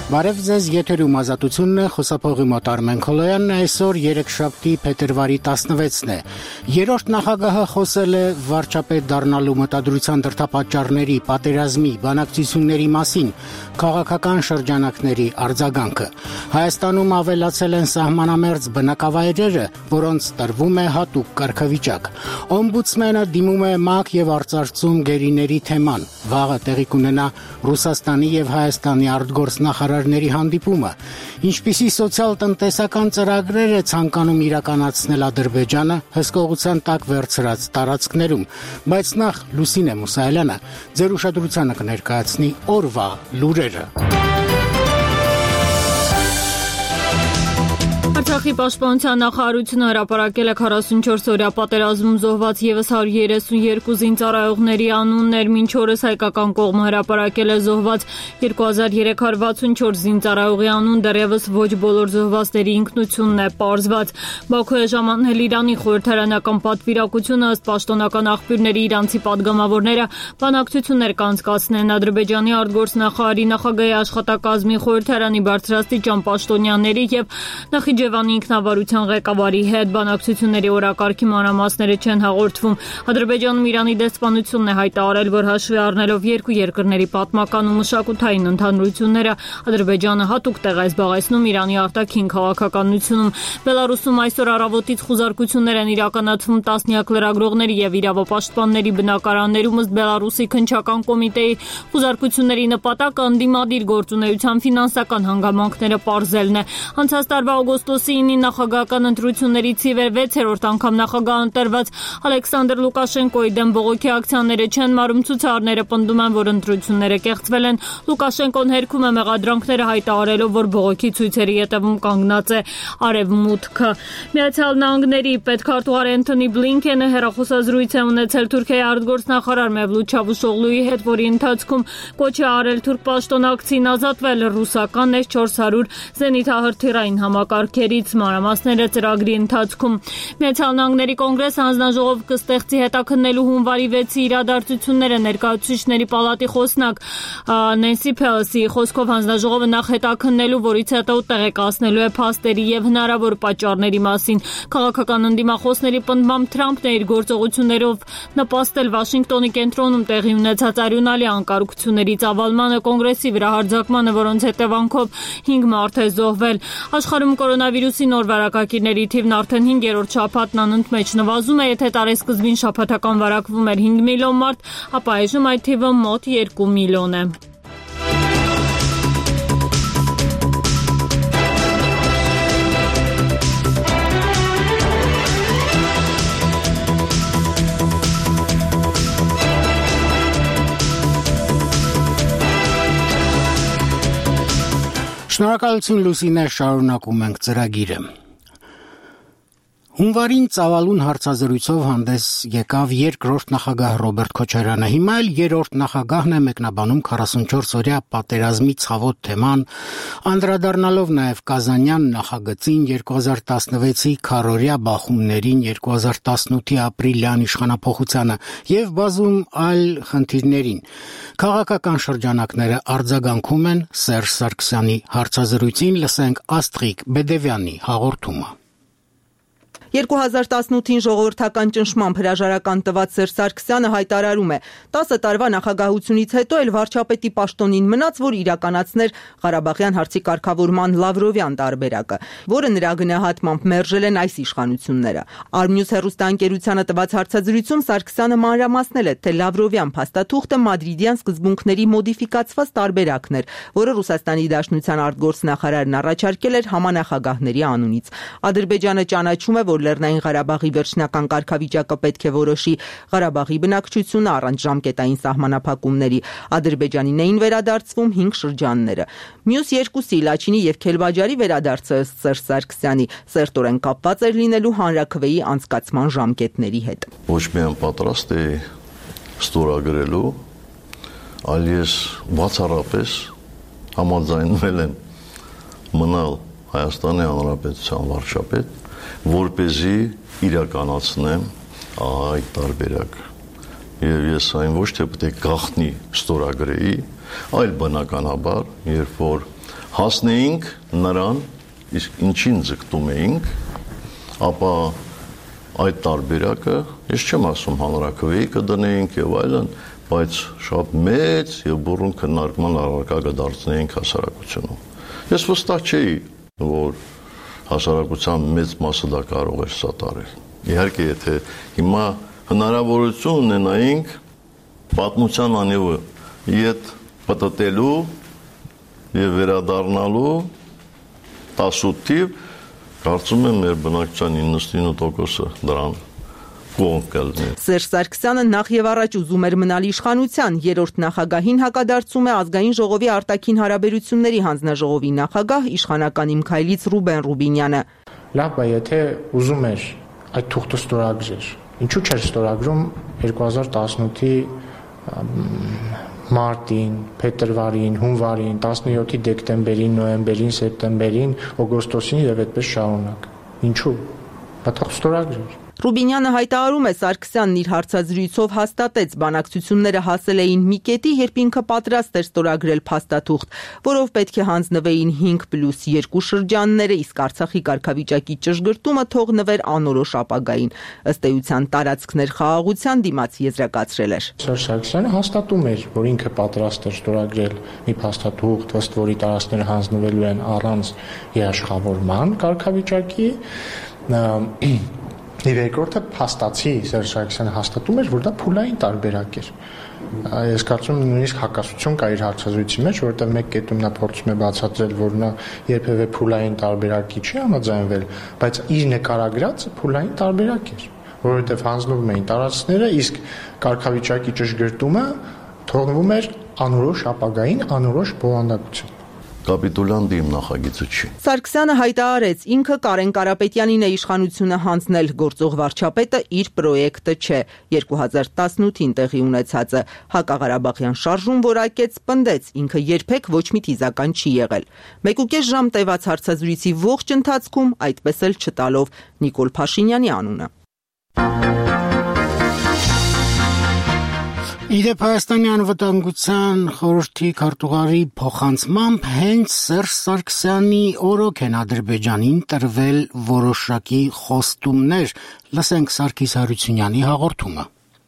Բարև ձեզ, եթերում ազատությունն է, խոսափողի մոտ Արմեն Քոլոյանն է, այսօր երեքշաբթի փետրվարի 16-ն է։ Երրորդ նախագահը խոսել է վարչապետ դառնալու մտադրության դրդապատճառների, պատերազմի, բանակցությունների մասին, քաղաքական շրջանակների արձագանքը։ Հայաստանում ավելացել են սահմանամերձ բնակավայրերը, որոնց տրվում է հատուկ կարգավիճակ։ Օմբուդսմենը դիմում է ՄԱԿ եւ արծարծում գերիների թեման։ Վաղը տեղի կունենա Ռուսաստանի եւ Հայաստանի արտգործնախարարների հանդիպումը, ինչպիսի սոցիալ-տնտեսական ծրագրեր է ցանկանում իրականացնել Ադրբեջանը հսկողության տակ վերցրած տարածքներում, բայց նախ Լուսինե Մուսայելյանը ձեր ուշադրությանը կներկայացնի օրվա լուրերը։ Արցախի պաշտպանության նախարարությունը հրապարակել է 44-օրյա պատերազմում զոհված ևս 132 զինծառայողների անուններ, մինչ օրս հայկական կողմը հրապարակել է զոհված 2364 զինծառայողի անուն, դեռևս ոչ բոլոր զոհվածների ինքնությունն է պարզված։ Բաքու է ժամանել Իրանի խորհրդարանական պատվիրակությունը, ըստ պաշտոնական աղբյուրների իրանցի պատգամավորները բանակցություններ կանցկացնեն Ադրբեջանի արտգործնախարարի, նախագահի աշխատակազմի, խորհրդարանի բարձրաստիճան պաշտոնյաների եւ Նախիջևանի ինքնավարության ղեկավարի հետ բանակցությունների օրակարգի մանրամասները չեն հաղորդվում։ Ադրբեջանում Իրանի դեսպանությունն է հայտարարել, որ հաշվի առնելով երկու երկրների պատմական ու մշակութային ընդհանրությունները, Ադրբեջանը հատուկ տեղ է զբաղեցնում Իրանի արտաքին քաղաքականությունում։ Բելարուսում այսօր առավոտից խուզարկություններ են իրականացվում տասնյակ լրագրողների եւ իրավապաշտպանների բնակարաններում, ըստ Բելարուսի քննչական կոմիտեի խուզարկությունների նպատակը ընդդիմադիր գործունեության ֆինանսական հանգամանքները պարզելն է։ Անցած տարվա օգոստոսի 9-ին նախագահական ընտրություններից ի վեր 6-րդ անգամ նախագահ ընտրված Ալեքսանդր Լուկաշենկոյի դեմ բողոքի ակցիաները չեն մարում, ցուցարարները պնդում են, որ ընտրությունները կեղծվել են։ Լուկաշենկոն հերքում է մեղադրանքները հայտարարելով, որ բողոքի ցույցերի ետևում կանգնած է Արևմուտքը։ Միացյալ Նահանգների պետքարտուղար Էնթոնի Բլինքենը հեռախոսազրույց է ունեցել Թուրքիայի արտգործնախարար Մևլութ Չավուշօղլուի հետ, որի ընթացքում կոչ է արել թուրք պաշտոնակցին ազատվել ռուսական S-400 զենիթահրթիռային համակարգերից, մանրամասները ծրագրի ընթացքում։ Միացյալ Նահանգների կոնգրեսը հանձնաժողով կստեղծի հետաքննելու հունվարի 6-ի իրադարձությունները, ներկայացուցիչների պալատի խոսնակ Նենսի Փելոսի խոսքով հանձնաժողովը նախ հետաքննելու, որից հետո տեղեկացնելու է փաստերի եւ հնարավոր պատճառների մասին։ Քաղաքական ընդդիմախոսների պնդմամբ Թրամփն է իր գործողություններով նպաստել Վաշինգտոնի կենտրոնում տեղի ունեցած արյունալի անկարգությունների ծավալմանը, կոնգրեսի վրա հարձակմանը, որոնց հետևանքով 5 մարդ է զոհվել։ Աշխարհում կորոնավիրուսի նոր վարակակիրների թիվն արդեն 5-րդ շաբաթն անընդմեջ նվազում է, եթե տարեսկզբին շաբաթական վարակվում էր 5 միլիոն մարդ, ապա այժմ այդ թիվը մոտ 2 միլիոն է։ Շնորհակալություն Լուսինե, շարունակում ենք ծրագիրը։ Հունվարին ծավալուն հարցազրույցով հանդես եկավ երկրորդ նախագահ Ռոբերտ Քոչարյանը։ Հիմա էլ երրորդ նախագահն է մեկնաբանում 44-օրյա պատերազմի ցավոտ թեման, անդրադառնալով նաև Կազանյան նախագծին, 2016-ի քառօրյա բախումներին, 2018-ի ապրիլյան իշխանափոխությանը եւ բազում այլ խնդիրներին։ Քաղաքական շրջանակները արձագանքում են Սերժ Սարգսյանի հարցազրույցին, լսենք Աստղիկ Բեդևյանի հաղորդումը։ 2018-ին ժողովրդական ճնշմամբ հրաժարական տված Սերժ Սարգսյանը հայտարարում է. 10 տարվա նախագահությունից հետո էլ վարչապետի պաշտոնին մնաց, որ իրականացներ Ղարաբաղյան հարցի կարգավորման Լավրովյան տարբերակը, որը նրա գնահատմամբ մերժել են այս իշխանությունները։ Արմնյուս հեռուստաընկերությանը տված հարցազրույցում Սարգսյանը մանրամասնել է, թե Լավրովյան փաստաթուղթը մադրիդյան սկզբունքների մոդիֆիկացված տարբերակն էր, որը Ռուսաստանի Դաշնության արտգործնախարարն առաջարկել էր համանախագահների անունից։ Ադրբեջանը ճանաչում է, որ Լեռնային Ղարաբաղի վերջնական կարգավիճակը պետք է որոշի Ղարաբաղի բնակչությունը առանց ժամկետային սահմանափակումների։ Ադրբեջանին էին վերադարձվում 5 շրջանները։ Մյուս երկուսի Լաչինի եւ Քելբաջարի վերադարձը Սերժ Սարգսյանի սերտորեն կապված էր լինելու հանրաքվեի անցկացման ժամկետների հետ։ Ոչ միայն պատրաստ է ստորագրելու, այլ ես բացառապես համաձայնվել եմ մնալ Հայաստանի Հանրապետության վարչապետ, որպեսզի իրականացնեմ այդ տարբերակը։ Եվ ես այն ոչ թե պետք է գաղտնի ստորագրեի, այլ բնականաբար, երբ որ հասնեինք նրան, իսկ ինչին ձգտում էինք, ապա այդ տարբերակը, ես չեմ ասում հանրաքվեի կդնեինք եւ այլն, բայց շատ մեծ եւ բուրըն քննարկման առարկա կդարձնեինք հասարակությունում։ Ես վստահ չէի, որ հասարակության մեծ մասը դա կարող էր սատարել։ Իհարկե, եթե հիմա հնարավորություն ունենայինք պատմության անևը իդ պատտելու եւ վերադառնալու 18 թիվ, կարծում եմ մեր բնակչության 99%-ը դրան կողմ կլինի։ Սերժ Սարգսյանը նախ եւ առաջ ուզում էր մնալ իշխանության, երրորդ նախագահին հակադարձում է Ազգային ժողովի արտաքին հարաբերությունների հանձնաժողովի նախագահ իշխանական Իմքայլից Ռուբեն Ռուբինյանը։ Լավ, բայց եթե ուզում էր այդ թուղթը ստորագրեր, ինչու՞ չէր ստորագրում 2018-ի մարտին, փետրվարին, հունվարին, 17-ի դեկտեմբերին, նոյեմբերին, սեպտեմբերին, օգոստոսին եւ այդպես շարունակ։ Ինչու՞։ Դա թող ստորագրեր։ Ռուբինյանը հայտարարում է, Սարգսյանն իր հարցազրույցով հաստատեց, բանակցությունները հասել էին մի կետի, երբ ինքը պատրաստ էր ստորագրել փաստաթուղթ, որով պետք է հանձնվեին 5+2 շրջանները, իսկ Արցախի կարգավիճակի ճշգրտումը թողնվեր անորոշ ապագային։ Ըստ էության տարածքներ խաղաղության դիմաց եզրակացրել էր։ Սերժ Սարգսյանը հաստատում էր, որ ինքը պատրաստ էր ստորագրել մի փաստաթուղթ, ըստ որի տարածքները հանձնվելու են առանց երաշխավորման կարգավիճակի։ Եվ երկրորդը փաստացի Սերժ Սարգսյանը հաստատում էր, որ դա փուլային տարբերակ էր։ Ես կարծում եմ նույնիսկ հակասություն կա իր հարցազրույցի մեջ, որովհետև մեկ կետում նա փորձում է բացատրել, որ նա երբևէ փուլային տարբերակի չի համաձայնվել, բայց իր նկարագրածը փուլային տարբերակ էր, որովհետև հանձնվում էին տարածքները, իսկ կարգավիճակի ճշգրտումը թողնվում էր անորոշ ապագային, անորոշ բովանդակություն։ Կապիտուլյանտի իմ նախագիծը չի։ Սարգսյանը հայտարարեց, ինքը Կարեն Կարապետյանին է իշխանությունը հանձնել, գործող վարչապետը իր պրոյեկտը չէ։ 2018-ին տեղի ունեցածը Հակաղարաբաղյան շարժում որակեց, պնդեց, ինքը երբեք ոչ մի թիզական չի եղել։ 1.5 ժամ տևած հարցազրույցի ողջ ընթացքում այդպես էլ չտալով Նիկոլ Փաշինյանի անունը։ Իդեպ Հայաստանի անվտանգության խորհրդի քարտուղարի փոխանցմամբ հենց Սերժ Սարգսյանի օրոք են Ադրբեջանին տրվել որոշակի խոստումներ, լսենք Սարգիս Հարությունյանի հաղորդումը։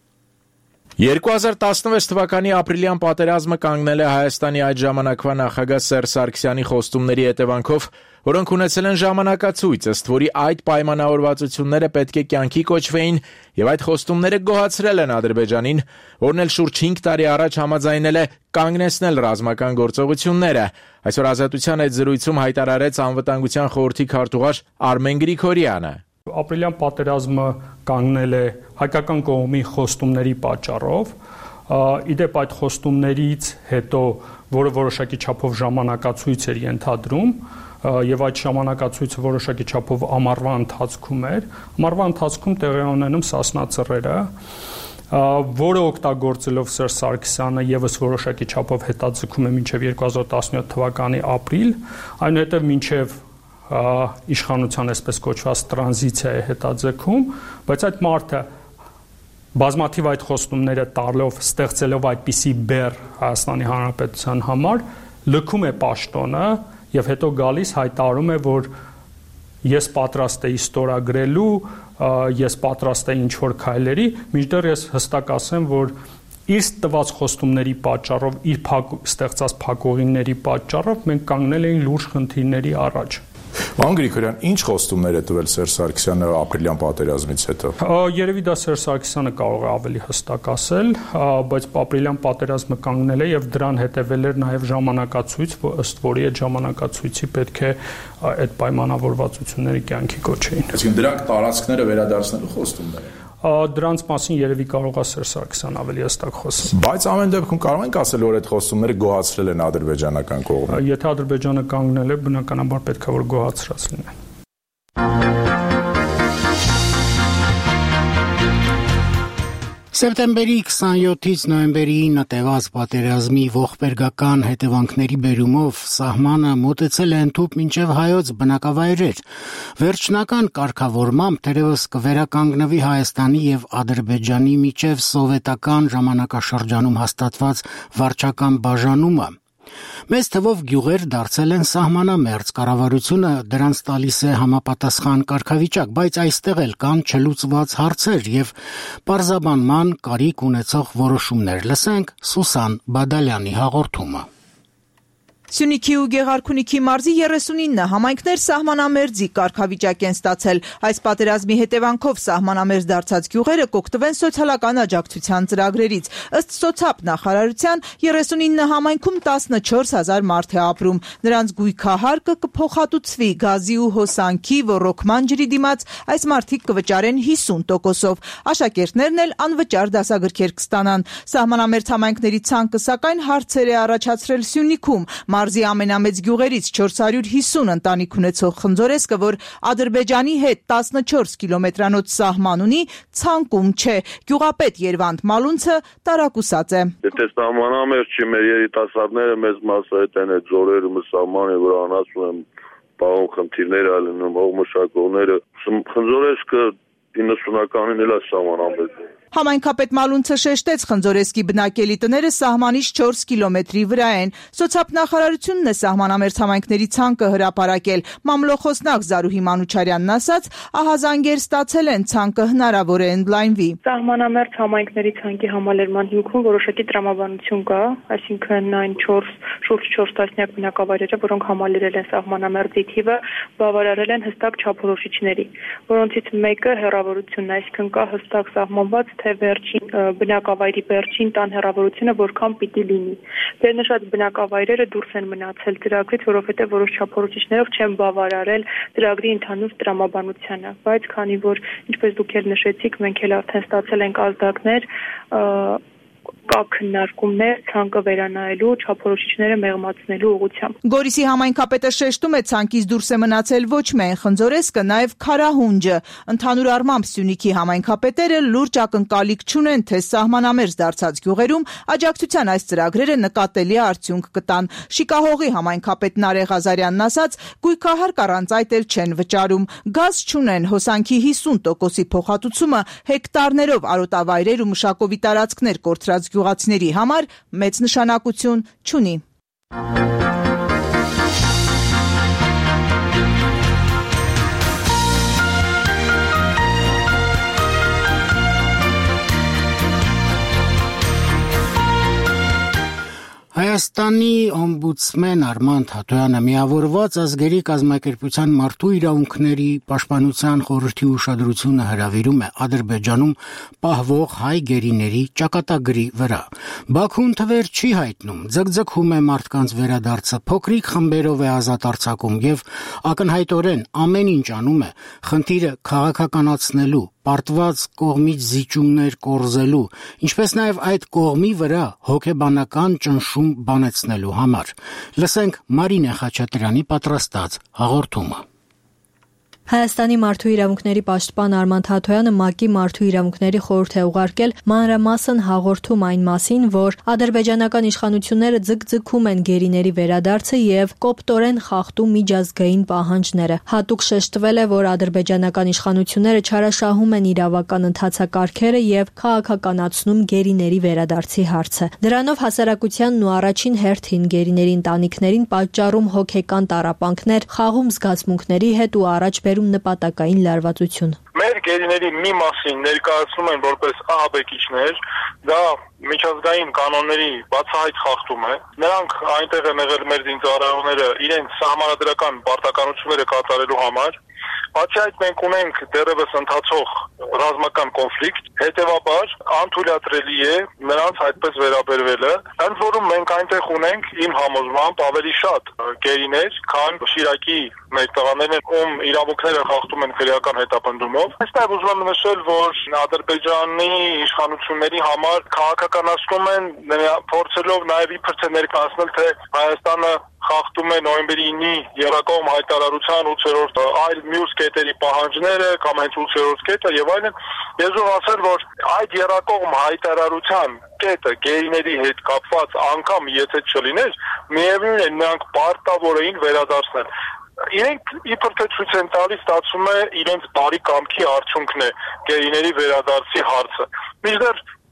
2016 թվականի ապրիլյան պատերազմը կանգնել է Հայաստանի այդ ժամանակվա նախագահ Սերժ Սարգսյանի խոստումների հետևանքով, որոնք ունեցել են ժամանակացույց, ըստ որի այդ պայմանավորվածությունները պետք է կյանքի կոչվեին եւ այդ խոստումները գոհացրել են Ադրբեջանին, որն էլ շուրջ 5 տարի առաջ համաձայնել է կանգնեցնել ռազմական գործողությունները։ Այսօր Ազատության այդ զրույցում հայտարարեց անվտանգության խորհրդի քարտուղար Արմեն Գրիգորյանը։ Ապրիլյան պատերազմը կանգնել է հայկական կողմի խոստումների պատճառով, իդեպ այդ խոստումներից հետո, որը որոշակի չափով ժամանակացույց էր ենթադրում, եւ այդ ժամանակացույցը որոշակի չափով ամառվա ընթացքում էր, ամառվա ընթացքում տեղի ունենում Սասնա ծռերը, որը օգտագործելով Սերժ Սարգսյանը եւս որոշակի չափով հետաձգում է մինչեւ 2017 թվականի ապրիլ, այնուհետեւ մինչեւ իշխանության այսպես կոչված տրանզիցիա է հետաձգում, բայց այդ մարդը բազմաթիվ այդ խոստումները տալով, ստեղծելով այդպիսի բեռ Հայաստանի Հանրապետության համար, լքում է պաշտոնը եւ հետո գալիս հայտարարում է, որ ես պատրաստ եմ ստորագրելու, ես պատրաստ եմ ինչ-որ քայլերի, մինչդեռ ես հստակ ասեմ, որ իր տված խոստումների պատճառով, իր ստեղծած փակուղիների պատճառով մենք կանգնել ենք լուրջ խնդիրների առաջ։ Պարոն Գրիգորյան, ինչ խոստումներ է տվել Սերժ Սարգսյանը ապրիլյան պատերազմից հետո։ Երևի դա Սերժ Սարգսյանը կարող է ավելի հստակ ասել, բայց ապրիլյան պատերազմը կանգնել է եւ դրան հետեւել էր նաեւ ժամանակացույց, ըստ որի այդ ժամանակացույցի պետք է այդ պայմանավորվածությունները կյանքի կոչեին։ Այսինքն դրանք տարածքները վերադարձնելու խոստումներ են։ Դրանց մասին երևի կարող է Սերժ Սարգսյանը ավելի հստակ խոսել։ Բայց ամեն դեպքում կարող ենք ասել, որ այդ խոստումները գոհացրել են ադրբեջանական կողմը։ Եթե Ադրբեջանը կանգնել է, բնականաբար պետք է որ գոհացրած լինեն։ Սեպտեմբերի 27-ից նոյեմբերի 9-ը տևած պատերազմի ողբերգական հետևանքների բերումով սահմանը մոտեցել է ընդհուպ մինչև հայոց բնակավայրեր։ Վերջնական կարգավորմամբ թերևս կվերականգնվի Հայաստանի եւ Ադրբեջանի միջև սովետական ժամանակաշրջանում հաստատված վարչական բաժանումը։ Մեծ թվով գյուղեր դարձել են սահմանամերձ, կառավարությունը դրանց տալիս է համապատասխան կարգավիճակ, բայց այստեղ էլ կան չլուծված հարցեր եւ պարզաբանման կարիք ունեցող որոշումներ։ Լսենք Սուսան Բադալյանի հաղորդումը։ Սյունիքի ու Գեղարքունիքի մարզի 39 համայնքներ սահմանամերձի կարգավիճակ են ստացել։ Այս պատերազմի հետևանքով սահմանամերձ դարձած գյուղերը կօգտվեն սոցիալական աջակցության ծրագրերից։ Ըստ սոցապ նախարարության 39 համայնքում 14000 մարդ է ապրում։ Նրանց գույքահարկը կփոխհատուցվի գազի ու հոսանքի ոռոգման ջրի դիմաց, այս մարդիկ կվճարեն 50%-ով։ Աշակերտներն էլ անվճար դասագրքեր կստանան։ Սահմանամերձ համայնքների ցանկը սակայն հարցեր է առաջացրել Սյունիքում։ Մարզի ամենամեծ գյուղերից 450 ընտանիք ունեցող Խնձորեսկը, որ Ադրբեջանի հետ 14 կիլոմետրանոց սահման ունի, ցանկում չէ։ Գյուղապետ Երվանդ Մալունցը տարակուսած է։ Եթե սահմանամերձ չի, մեր երիտասարդները մեծ մասը հետ են այդ զորերը սահմանի վրա անացում են, բաղում խնդիրներ ալնում, հողմշակողները։ Խնձորեսկը 90-ականին էլ է սահմանամերձ։ Համայնքապետ Մալունցը շեշտեց Խնձորեսկի բնակելի տները սահմանից 4 կիլոմետրի վրա են։ Սոցապ նախարարությունն է սահմանամերձ համայնքների ցանկը հրապարակել։ Մամլոխոսնակ Զարուհի Մանուչարյանն ասաց, ահազանգեր ստացել են, ցանկը հնարավոր է ընդլայնվի։ Սահմանամերձ համայնքների ցանկի համալրման հիմքում որոշակի տրամաբանություն կա, այսինքն այն շուրջ 4 տասնյակ բնակավայրերը, որոնք համալրել են սահմանամերձի թիվը, բավարարել են հստակ չափորոշիչների, որոնցից մեկը հեռավորությունն է, այսինքն կա հստակ սահմանված թե վերջին բնակավայրի վերջին տան հեռավորությունը որքան պիտի լինի։ Վերնշած բնակավայրերը դուրս են մնացել ծրագրից, որովհետև որոշ չափորոշիչներով չեն բավարարել ծրագրի ընդհանուր տրամաբանությանը, բայց քանի որ ինչպես դուք էլ նշեցիք, մենք էլ արդեն ստացել ենք ազդակներ, կա քննարկումներ ցանկը վերանայելու, չափորոշիչները մեղմացնելու ուղղությամբ։ Գորիսի համայնքապետը շեշտում է, ցանկից դուրս է մնացել ոչ միայն Խնձորեսկը, նաև Քարահունջը։ Ընդհանուր առմամբ Սյունիքի համայնքապետերը լուրջ ակնկալիք չունեն, թե սահմանամերձ դարձած գյուղերում աջակցության այս ծրագրերը նկատելի արդյունք կտան։ Շիկահողի համայնքապետ Նարեկ Ղազարյանն ասաց, գույքահարկ առանց այդ էլ չեն վճարում։ Գազ չունեն, հոսանքի 50%-ի փոխհատուցումը հեկտարներով արոտավայրեր ու մշակովի տարածքներ կորցրած գյուղացիների համար մեծ նշանակություն չունի։ Հայաստանի օմբուդսմեն Արման Թաթոյանը միավորված ազգերի կազմակերպության մարդու իրավունքների պաշտպանության խորհրդի ուշադրությունը հրավիրում է Ադրբեջանում պահվող հայ գերիների ճակատագրի վրա։ Բաքուն թվեր չի հայտնում, ձգձգում է մարդկանց վերադարձը, փոքրիկ խմբերով է ազատ արձակում եւ ակնհայտորեն ամեն ինչ անում է խնդիրը քաղաքականացնելու, պարտված կողմից զիջումներ կորզելու, ինչպես նաև այդ կողմի վրա հոգեբանական ճնշում բանեցնելու համար։ Լսենք Մարինե Խաչատրյանի պատրաստած հաղորդումը։ Հայաստանի մարդու իրավունքների պաշտպան Արման Թաթոյանը ՄԱԿ-ի մարդու իրավունքների խորհուրդ է ուղարկել մանրամասն հաղորդում այն մասին, որ ադրբեջանական իշխանությունները ձգձգում են գերիների վերադարձը եւ կոպտորեն խախտում միջազգային պահանջները։ Հատուկ շեշտվել է, որ ադրբեջանական իշխանությունները չարաշահում են իրավական ընթացակարգերը եւ քաղաքականացնում գերիների վերադարձի հարցը։ Դրանով հասարակությանն ու առաջին հերթին գերիների ընտանիքներին պատճառում հոգեկան տառապանքներ, խաղում զգացմունքների հետ ու առաջ նպատակային լարվածություն։ Մեր գերիների մի մասին ներկայացնում են որպես ահաբեկիչներ, դա միջազգային կանոնների բացահայտ խախտում է։ Նրանք այնտեղ են եղել մեր զինծառայողները իրենց սահմանադրական պարտականությունները կատարելու համար։ Բացի այդ մենք ունենք դեռևս ընթացող ռազմական կոնֆլիկտ, հետևաբար անթույլատրելի է նրանց այդպես վերաբերվելը։ Ընդ որում մենք այնտեղ ունենք իմ համոզմամբ ավելի շատ գերիներ, քան Շիրակի մեր տղաներն, ում իրավունքները խախտում են քրեական հետապնդումով։ Այստեղ ուզում եմ նշել, որ Ադրբեջանի իշխանությունների համար քաղաքականացնում են, փորձելով նաև իբր թե ներկայացնել, թե Հայաստանը խախտում է նոյեմբերի 9-ի Եռակողմ հայտարարության 8-րդ այլ մյուս կետերի պահանջները կամ հենց 8-րդ կետը եւ այլն։ Ես ուզում ասել, որ այդ Եռակողմ հայտարարության կետը գերիների հետ կապված անգամ եթե չլիներ, միևնույն է նրանք պարտավոր էին վերադարձնել։ Իրենք իբր թե ցույց են տալիս, ստացվում է իրենց բարի կամքի արդյունքն է գերիների վերադարձի հարցը։ Մինչդեռ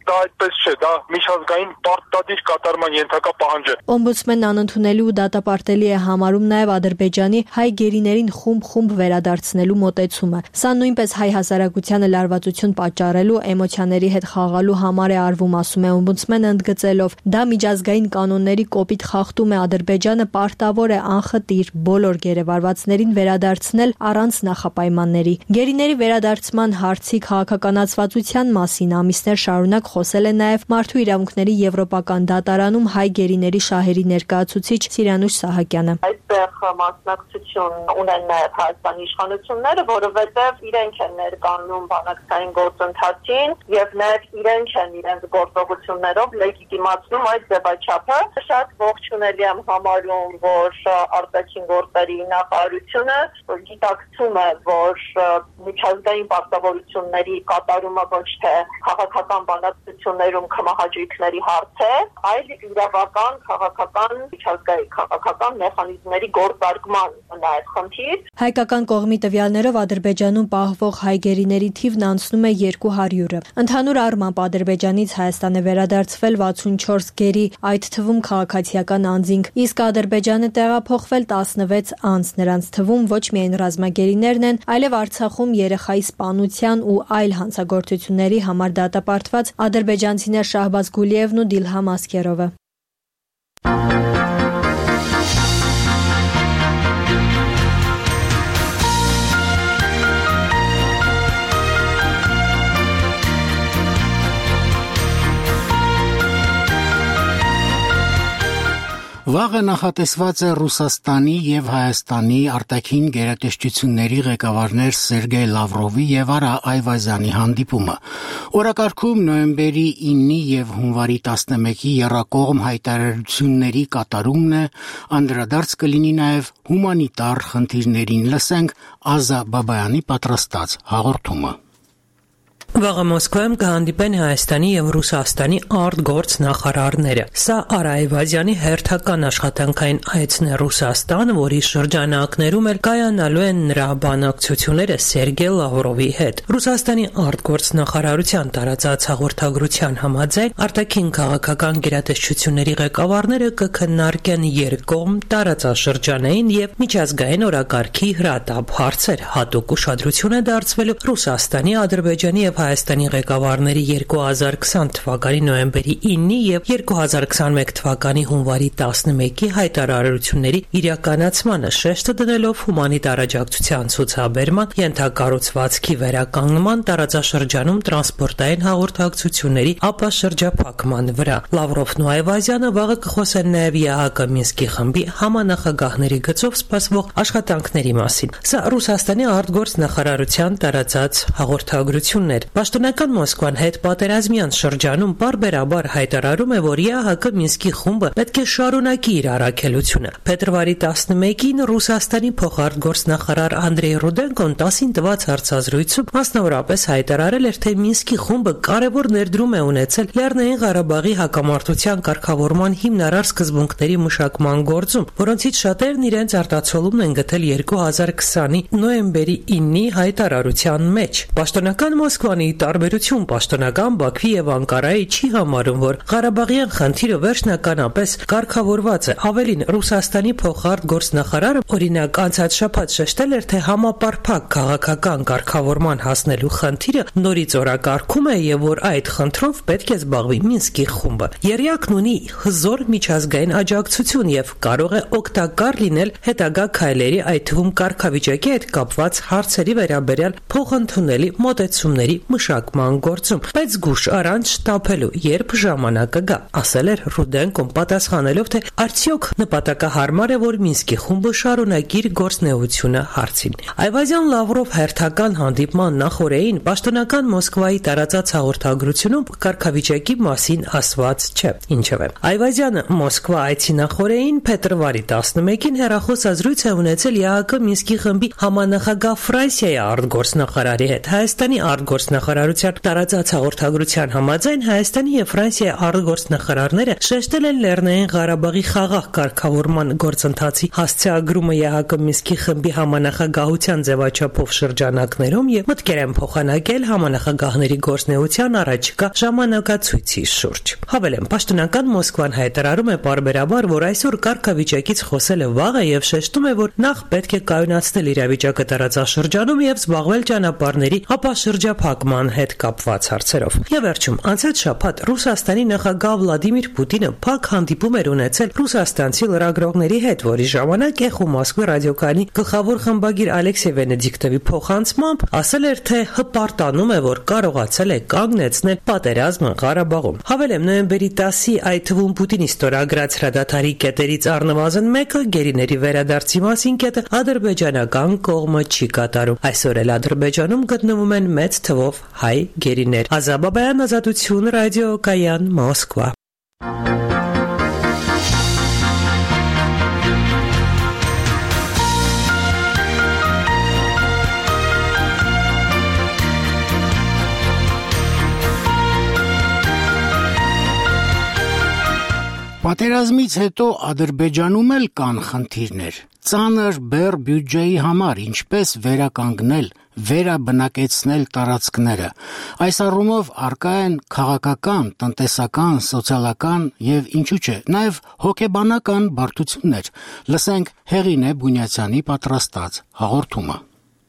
դա այդպես չէ, դա միջազգային պարտադիր կատարման ենթակա պահանջ է։ Օմբուդսմենն անընդունելի ու դատապարտելի է համարում նաև Ադրբեջանի հայ գերիներին խումբ վերադարձնելու մոտեցումը։ Սա նույնպես հայ հասարակությանը լարվածություն պատճառելու, էմոցիաների հետ խաղալու համար է արվում, ասում է օմբուդսմենը ընդգծելով. դա միջազգային կանոնների կոպիտ խախտում է, Ադրբեջանը պարտավոր է անխտիր բոլոր գերեվարվածներին վերադարձնել առանց նախապայմանների։ Գերիների վերադարձման հարցի քաղաքականացվածության մասին ամիսներ շարունակ խոսել է նաև Մարդու իրավունքների եվրոպական դատարանում հայ գերիների շահերի ներկայացուցիչ Սիրանուշ Սահակյանը։ Այդտեղ մասնակցություն ունեն նաև Հայաստանի իշխանությունները, որովհետև իրենք են ներկայանում բանակցային գործընթացին եւ նաև իրենք են իրենց գործողություններով լեգիտիմացնում այդ ձևաչափը։ Շատ ողջունելի եմ համարում, որ արտաքին գործերի նախարարությունը գիտակցում է, որ միջազգային պարտավորությունների կատարումը ոչ թե քաղաքական բանակցություններում կմահաճույքների հարց է, այլ իրավական, քաղաքական, միջազգային քաղաքական մեխանիզմների գործարկման նաև խնդիր։ Հայկական կողմի տվյալներով Ադրբեջանում պահվող հայ գերիների թիվն անցնում է 200-ը։ Ընդհանուր առմամբ Ադրբեջանից Հայաստան է վերադարձվել 64 գերի, այդ թվում քաղաքացիական անձինք, իսկ Ադրբեջանը տեղափոխվել 16 անձ, նրանց թվում ոչ միայն ռազմագերիներն են, այլև Արցախում երեխայի սպանության ու այլ հանցագործությունների համար դատապարտված ադրբեջանցիներ Շահբազ Գուլիևն ու Դիլհամ Ասկերովը։ Վաղը նախատեսված է Ռուսաստանի եւ Հայաստանի արտաքին գերատեսչությունների ղեկավարներ Սերգեյ Լավրովի եւ Արա Այվազյանի հանդիպումը։ Օրակարգում նոյեմբերի 9-ի եւ հունվարի 11-ի եռակողմ հայտարարությունների կատարումն է, անդրադարձ կլինի նաեւ հումանիտար խնդիրներին։ Լսենք Ազա Բաբայանի պատրաստած հաղորդումը։ Վաղը Մոսկվայում կհանդիպեն Հայաստանի եւ Ռուսաստանի արտգործ նախարարները։ Սա Արա Այվազյանի հերթական աշխատանքային այցն է Ռուսաստան, որի շրջանակներում էլ կայանալու են նրա բանակցությունները Սերգեյ Լավրովի հետ։ Ռուսաստանի արտգործ նախարարության տարածած հաղորդագրության համաձայն արտաքին քաղաքական գերատեսչությունների ղեկավարները կքննարկեն երկկողմ տարածաշրջանային եւ միջազգային օրակարգի հրատապ հարցեր։ Հատուկ ուշադրություն է դարձվելու Ռուսաստանի, Ադրբեջանի եւ Հայաստանի ղեկավարների 2020 թվականի նոյեմբերի 9-ի եւ 2021 թվականի հունվարի 11-ի հայտարարությունների իրականացմանը, շեշտը դնելով հումանիտար աջակցության ցուցաբերման, ենթակառուցվածքի վերականգնման, տարածաշրջանում տրանսպորտային հաղորդակցությունների ապաշրջափակման վրա։ Լավրովն ու Այվազյանը վաղը կխոսեն նաեւ ԵԱՀԿ Մինսկի խմբի համանախագահների գծով սպասվող աշխատանքների մասին։ Սա Ռուսաստանի արտգործ նախարարության տարածած հաղորդագրությունն էր։ Պաշտոնական Մոսկվան հետ պատերազմյան շրջանում բարբերաբար հայտարարում է, որ ԵԱՀԿ Մինսկի խումբը պետք է շարունակի իր առաքելությունը։ Փետրվարի 11-ին Ռուսաստանի փոխարտգործնախարար Անդրեյ Ռուդենկոն 10-ին տված հարցազրույցում մասնավորապես հայտարարել էր, թե Մինսկի խումբը կարևոր ներդրում է ունեցել Լեռնային Ղարաբաղի հակամարտության կարգավորման հիմնարար սկզբունքների մշակման գործում, որոնցից շատերն իրենց արտացոլումն են գտել 2020-ի նոյեմբերի 9-ի հայտարարության մեջ։ Պաշտոնական Մոսկվան ի տարբերություն պաշտոնական Բաքվի եւ Անկարայի չի համարում, որ Ղարաբաղյան խնդիրը վերջնականապես կարգավորված է։ Ավելին, Ռուսաստանի փոխարտգործնախարարը օրինակ անցած շաբաթ շեշտել էր, թե համապարփակ քաղաքական կարգավորման հասնելու խնդիրը նորից օրակարգում է եւ որ այդ խնդրով պետք է զբաղվի Մինսկի խումբը։ Եռյակն ունի հզոր միջազգային աջակցություն եւ կարող է օգտակար լինել հետագա քայլերի, այդ թվում կարգավիճակի հետ կապված հարցերի վերաբերյալ փոխընդունելի մոտեցումների մշակման գործում, բայց զգուշ առանց շտապելու, երբ ժամանակը գա, ասել էր Ռուդենկոն, պատասխանելով, թե արդյոք նպատակահարմար է, որ Մինսկի խումբը շարունակի իր գործունեությունը հարցին։ Այվազյան Լավրով հերթական հանդիպման նախօրեին պաշտոնական Մոսկվայի տարածած հաղորդագրությունում կարգավիճակի մասին ասված չէ։ Ինչևէ, Այվազյանը Մոսկվա այցի նախօրեին փետրվարի 11-ին հեռախոսազրույց է ունեցել ԵԱՀԿ Մինսկի խմբի համանախագահ Ֆրանսիայի արտգործնախարարի հետ։ Հայաստանի արտգործնախարարը արտգործնախարարության տարածած հաղորդագրության համաձայն Հայաստանի եւ Ֆրանսիայի արտգործնախարարները շեշտել են Լեռնային Ղարաբաղի խաղաղ կարգավորման գործընթացի հասցեագրումը ԵՀԿ Մինսկի խմբի համանախագահության ձևաչափով շրջանակներում եւ մտքեր են փոխանակել համանախագահների գործնեության առաջիկա ժամանակացույցի շուրջ։ Հավելեմ, պաշտոնական Մոսկվան հայտարարում է պարբերաբար, որ այսօր կարգավիճակից խոսելը վաղ է եւ շեշտում է, որ նախ պետք է կայունացնել իրավիճակը տարածաշրջանում եւ զբաղվել ճանապարհների ապաշրջափակման հետ կապված հարցերով։ Եվ վերջում, անցած շաբաթ Ռուսաստանի նախագահ Վլադիմիր Պուտինը փակ հանդիպում էր ունեցել ռուսաստանցի լրագրողների հետ, որի ժամանակ Էխո Մոսկվի ռադիոկայանի գլխավոր խմբագիր Ալեքսեյ Վենեդիկտովի փոխանցմամբ ասել էր, թե հպարտանում է, որ կարողացել է կանգնեցնել պատերազմը Ղարաբաղում։ Հավելեմ, նոյեմբերի 10-ի այդ թվում Պուտինի ստորագրած հրադադարի կետերից առնվազն մեկը գերիների վերադարձի մասին կետը ադրբեջանական կողմը չի կատարում։ Այսօր էլ Ադրբեջանում գտնվում են մեծ թվով հայ գերիներ։ Ազաբաբայան, Ազատություն, ռադիոկայան, Մոսկվա։ Պատերազմից հետո Ադրբեջանում էլ կան խնդիրներ։ Ծանր բեռ բյուջեի համար ինչպես վերականգնել, վերաբնակեցնել տարածքները։ Այս առումով առկա են քաղաքական, տնտեսական, սոցիալական եւ ինչու՞ չէ, նաեւ հոգեբանական բարդություններ։ Լսենք Հեղինե Բունյացյանի պատրաստած հաղորդումը։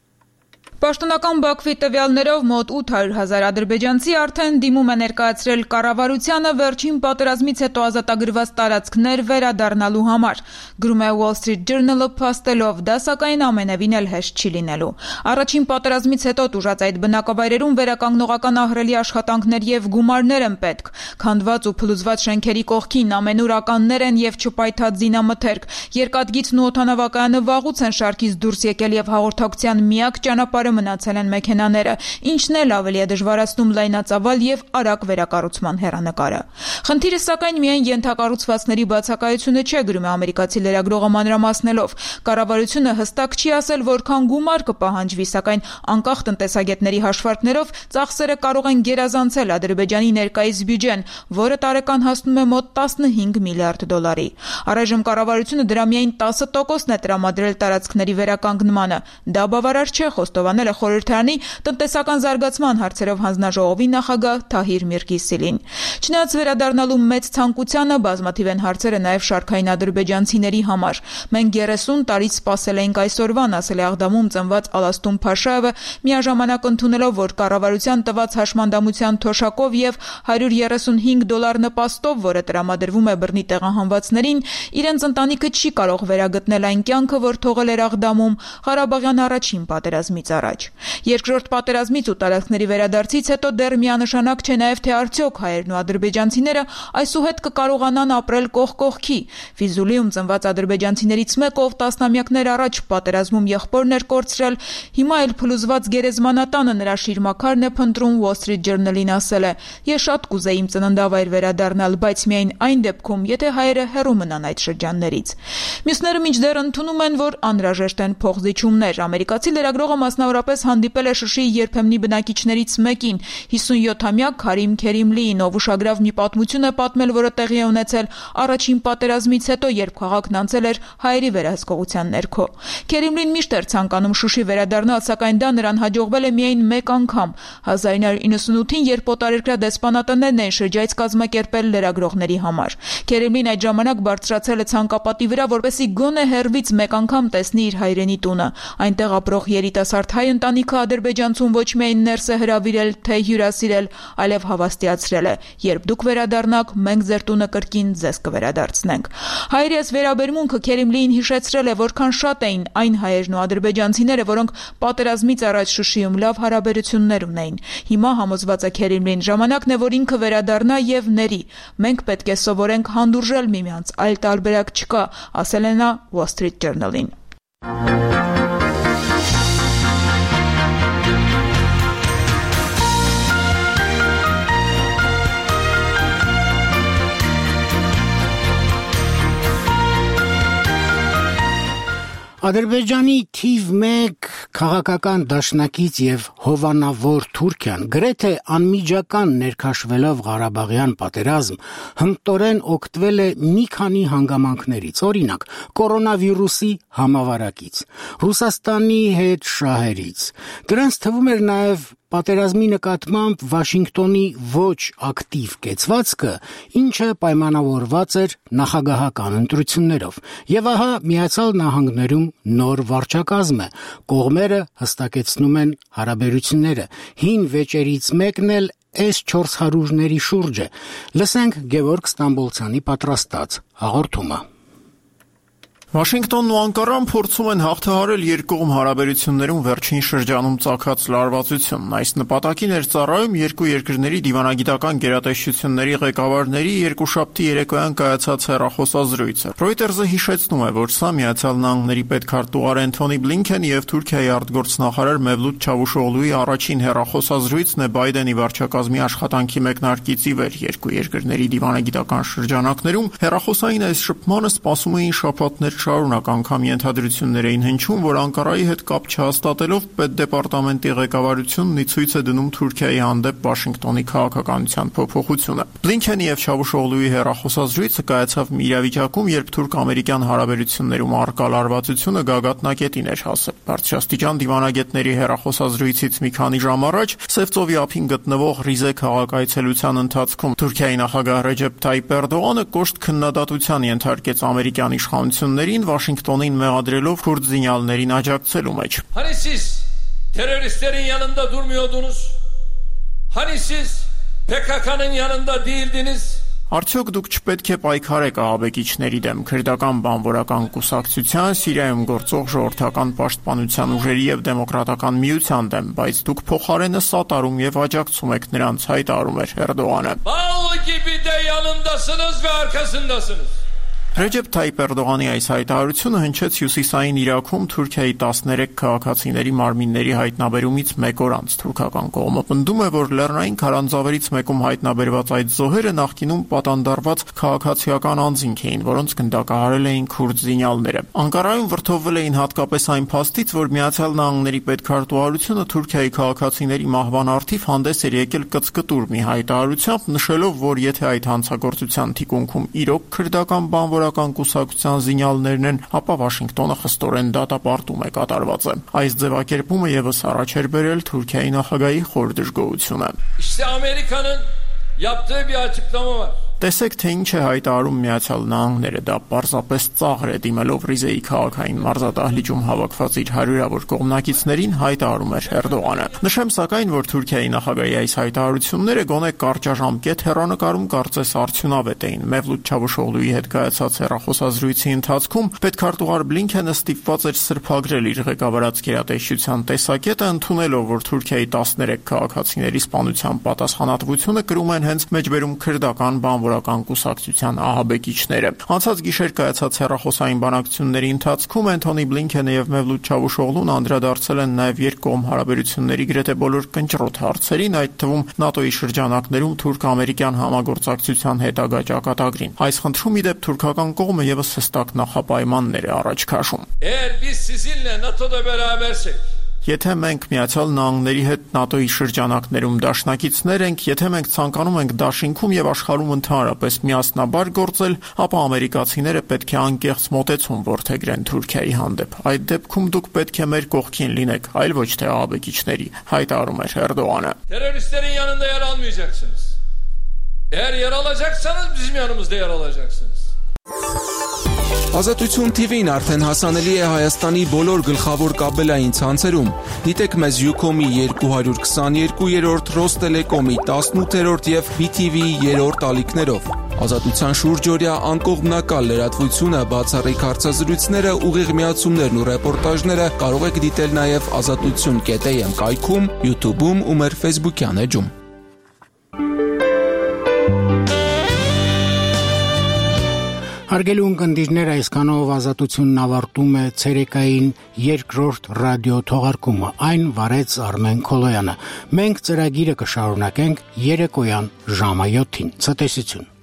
Պաշտոնական Բաքվի տվյալներով մոտ 800,000 ադրբեջանցի արդեն դիմում է ներկայացրել կառավարությանը վերջին պատերազմից հետո ազատագրված տարածքներ վերադառնալու համար։ Գրում է Wall Street Journal-ը փաստելով, դա սակայն ամենևին էլ հեշտ չի լինելու։ Առաջին պատերազմից հետո տուժած այդ բնակավայրերում վերականգնողական ահռելի աշխատանքներ եւ գումարներ են պետք։ Քանդված ու փլուզված շենքերի կողքին ամենուր ականներ են եւ չպայթած զինամթերք։ Երկաթգիծն ու օդանավակայանը վաղուց են շարքից դուրս եկել եւ հաղորդակցության միակ ճանապարհը մնացել են մեքենաները, ինչն էլ ավելի է դժվարացնում լայնածավալ եւ արագ վերակառուցման հեռանկարը։ Խնդիրը սակայն միայն ենթակառուցվածքների բացակայությունը չէ, գրում է ամերիկացի լրագրողը մանրամասնելով։ Կառավարությունը հստակ չի ասել որքան գումար կպահանջվի, սակայն անկախ տնտեսագետների հաշվարկներով ծախսերը կարող են գերազանցել Ադրբեջանի ներկայիս բյուջեն, որը տարեկան հասնում է մոտ 15 միլիարդ դոլարի։ Առայժմ կառավարությունը դրա միայն 10%-ն է տրամադրել տարածքների վերականգնմանը։ Դա բավարար չէ, խոստովանել է խորհրդարանի տնտեսական զարգացման հարցերով հանձնաժողովի նախագահ Թահիր Միրգիսիլին։ Չնայած վերադառնալու մեծ ցանկությանը բազմաթիվ են հարցերը նաև շարքային ադրբեջանցիների համար։ Մենք 30 տարից սպասել էինք այսօրվան, ասել է Աղդամում ծնված Ալաստուն Փաշաևը, միաժամանակ ընդունելով, որ կառավարության տված հաշմանդամության թոշակով եւ $135 նպաստով, որը տրամադրվում է բռնի տեղահանվածներին, իրենց ընտանիքը չի կարող վերագտնել այն կյանքը, որ թողել էր Աղդամում Ղարաբաղյան առաջին պատերազմից առաջ։ Երկրորդ պատերազմից ու տարածքների վերադարձից հետո դեռ միանշանակ չէ նաև թե արդյոք հայերն ու ադրբեջանցիները այսուհետ կկարողանան ապրել կողք կողքի։ Ֆիզուլիում ծնված ադրբեջանցիներից մեկը, ով տասնամյակներ առաջ պատերազմում եղբորն էր կորցրել, հիմա էլ փլուզված գերեզմանատանը նրա շիրմաքարն է փնտրում, Wall Street Journal-ին ասել է. «Ես շատ կուզեի իմ ծննդավայր վերադառնալ, բայց միայն այն դեպքում, եթե հայերը հեռու մնան այդ շրջաններից»։ Մյուսները մինչդեռ ընդունում են, որ անհրաժեշտ են փոխզիջումներ։ Ամերիկացի լրագրողը մասնավորապես հանդիպել է Շուշիի երբեմնի բնակիչներից մեկին, 57-ամյա Քարիմ Քերիմլիին, ով ուշագրավ մի պատմություն է պատմել, որը տեղի է ունեցել առաջին պատերազմից հետո, երբ քաղաքն անցել էր հայերի վերահսկողության ներքո։ Քերիմլին միշտ էր ցանկանում Շուշի վերադառնալ, սակայն դա նրան հաջողվել է միայն մեկ անգամ։ 1998-ին, երբ օտարերկրյա դեսպանատներն էին շրջայց կազմակերպել լրագրողների համար։ Քերիմլին այդ ժամանակ բարձրացել է ցանկապատի վրա, որպեսզի գոնե հեռվից մեկ անգամ տեսնի իր հայրենի տունը։ Այնտեղ ապրող երիտասարդ հայ ընտանիքը ադրբեջանցուն ոչ միայն ներս է հրավիրել, թե հյուրասիրել, այլև հավաստիացրել է. «Երբ դուք վերադառնաք, մենք ձեր տունը կրկին ձեզ կվերադարձնենք»։ Հայերի այս վերաբերմունքը Քերիմլիին հիշեցրել է, որքան շատ էին այն հայերն ու ադրբեջանցիները, որոնք պատերազմից առաջ Շուշիում լավ հարաբերություններ ունեին։ Հիմա համոզված է Քերիմլին, ժամանակն է, որ ինքը վերադառնա եւ ների։ Մենք պետք է սովորենք հանդուրժել միմյանց, այլ տարբերակ չկա, ասել է նա Wall Street Journal-ին։ Ադրբեջանի թիվ 1 քաղաքական դաշնակից եւ հովանավոր Թուրքիան գրեթե անմիջական ներքաշվելով Ղարաբաղյան պատերազմ հմտորեն օգտվել է մի քանի հանգամանքներից, օրինակ կորոնավիրուսի համավարակից, Ռուսաստանի հետ շահերից։ Դրանց թվում էր նաեւ պատերազմի նկատմամբ Վաշինգտոնի ոչ ակտիվ կեցվածքը, ինչը պայմանավորված էր նախագահական ընտրություններով։ Եւ ահա Միացյալ Նահանգներում նոր վարչակազմ է, կողմերը հստակեցնում են հարաբերությունները։ Հին վեճերից մեկն էլ S-400-ների շուրջ է։ Լսենք Գևորգ Ստամբոլցյանի պատրաստած հաղորդումը։ Վաշինգտոնն ու Անկարան փորձում են հաղթահարել երկկողմ հարաբերություններում վերջին շրջանում ծագած լարվածությունն։ Այս նպատակին էր ծառայում երկու երկրների դիվանագիտական գերատեսչությունների ղեկավարների երկուշաբթի երեկոյան կայացած հեռախոսազրույցը։ Reuters-ը հիշեցնում է, որ սա Միացյալ Նահանգների պետքարտուղար Էնթոնի Բլինքենի եւ Թուրքիայի արտգործնախարար Մևլութ Չավուշօղլուի առաջին հեռախոսազրույցն է Բայդենի վարչակազմի աշխատանքի մեկնարկից ի վեր երկու երկրների դիվանագիտական շրջանակներում։ Հեռախոսային այս շփմանը սպասում էին շաբաթներ շարունակ, անգամ ենթադրություններ էին հնչում, որ Անկարայի հետ կապ չհաստատելով պետդեպարտամենտի ղեկավարությունն ի ցույց է դնում Թուրքիայի հանդեպ Վաշինգտոնի քաղաքականության փոփոխությունը։ Բլինքենի եւ Չավուշօղլուի հեռախոսազրույցը կայացավ մի իրավիճակում, երբ թուրք-ամերիկյան հարաբերություններում առկա լարվածությունը գագաթնակետին էր հասել։ Բարձրաստիճան դիվանագետների հեռախոսազրույցից մի քանի ժամ առաջ Սևծովի ափին գտնվող Ռիզե քաղաքայցելության ընթացքում Թուրքիայի նախագահ Ռեջեփ Թայիփ Էրդողանը կոշտ քննադատության ենթարկեց ամերիկյան իշխանություններին Վաշինգտոնին մեղադրելով քուրդ զինյալներին աջակցելու մեջ։ Hani siz teröristlerin yanında durmuyordunuz? Hani siz PKK'nın yanında değildiniz? Արդյոք դուք չպետք է պայքարեք ահաբեկիչների դեմ, քրդական բանվորական կուսակցության, Սիրիայում գործող ժողովրդական պաշտպանության ուժերի եւ դեմոկրատական միության դեմ, բայց դուք փոխարենը սատարում եւ աջակցում եք նրանց, հայտարարում էր Էրդողանը։ Bal gibi de yanındasınız ve arkasındasınız. Ռեջեփ Թայիփ Էրդողանի այս հայտարարությունը հնչեց Հյուսիսային Իրաքում Թուրքիայի 13 քաղաքացիների մարմինների հայտնաբերումից մեկ օր անց։ Թուրքական կողմը պնդում է, որ լեռնային քարանձավերից մեկում հայտնաբերված այդ զոհերը նախկինում պատանդարված քաղաքացիական անձինք էին, որոնց գնդակահարել էին քուրդ զինյալները։ Անկարայում վրդովվել էին հատկապես այն փաստից, որ Միացյալ Նահանգների պետքարտուղարությունը Թուրքիայի քաղաքացիների մահվան առթիվ հանդես էր եկել կծկտուր մի հայտարարությամբ, նշելով, որ եթե այդ հանցագործության թիկունքում իրոք քրդական բանվորական կուսակցության զինյալներն են, ապա Վաշինգտոնը խստորեն դատապարտում է կատարվածը։ Այս ձևակերպումը եւս առաջ էր բերել Թուրքիայի նախագահի խոր դժգոհությունը։ İşte Amerika'nın yaptığı bir açıklama var. Տեսեք, թե ինչ է հայտարարում Միացյալ Նահանգները, դա պարզապես ծաղր է դիմելով Ռիզեի քաղաքային մարզադահլիճում հավաքված իր հարյուրավոր կողմնակիցներին, հայտարարում էր Էրդողանը։ Նշեմ սակայն, որ Թուրքիայի նախագահի այս հայտարարությունները գոնե կարճաժամկետ հեռանկարում կարծես արդյունավետ էին։ Մևլութ Չավուշօղլուի հետ կայացած հեռախոսազրույցի ընթացքում պետքարտուղար Բլինքենը ստիպված էր սրբագրել իր ղեկավարած գերատեսչության տեսակետը, ընդունելով, որ Թուրքիայի 13 քաղաքացիների սպանության պատասխանատվությունը կրում են հենց մեջբերում քրդական բանվորական կուսակցության ահաբեկիչները։ Անցած գիշեր կայացած հեռախոսային բանակցությունների ընթացքում Էնթոնի Բլինքենը եւ Մևլութ Չավուշօղլուն անդրադարձել են նաեւ երկկողմ հարաբերությունների գրեթե բոլոր կնճռոտ հարցերին, այդ թվում ՆԱՏՕ-ի շրջանակներում թուրք-ամերիկյան համագործակցության հետագա ճակատագրին։ Այս խնդրում ի դեպ թուրքական կողմը եւս հստակ նախապայմաններ է առաջ քաշում։ Eğer biz sizinle NATO'da berabersek Եթե մենք Միացյալ Նահանգների հետ ՆԱՏՕ-ի շրջանակներում դաշնակիցներ ենք, եթե մենք ցանկանում ենք դաշինքում եւ աշխարհում ընդհանրապես միասնաբար գործել, ապա ամերիկացիները պետք է անկեղծ մոտեցում որդեգրեն Թուրքիայի հանդեպ։ Այդ դեպքում դուք պետք է մեր կողքին լինեք, այլ ոչ թե ահաբեկիչների, հայտարարում էր Էրդողանը։ Teröristlerin yanında yer almayacaksınız. Eğer yer alacaksanız bizim yanımızda yer alacaksınız. Ազատություն TV-ն արդեն հասանելի է Հայաստանի բոլոր գլխավոր կաբելային ցանցերում։ Դիտեք մեզ Ucom-ի 222-րդ, Ռոստելեկոմի 18-րդ եւ BTV-ի 3-րդ ալիքներով։ Ազատության շուրջօրյա անկողմնակալ լրատվությունը, բացառիկ հարցազրույցները, ուղիղ միացումներն ու ռեպորտաժները կարող եք դիտել նաեւ azatutun.am կայքում, YouTube-ում ու մեր Facebook-յան էջում։ Հարգելի ունկնդիրներ, այսքանով Ազատությունն ավարտում է ցերեկային երկրորդ ռադիո թողարկումը։ Այն վարեց Արմեն Քոլոյանը։ Մենք ծրագիրը կշարունակենք երեկոյան ժամը 7-ին։ Ցտեսություն։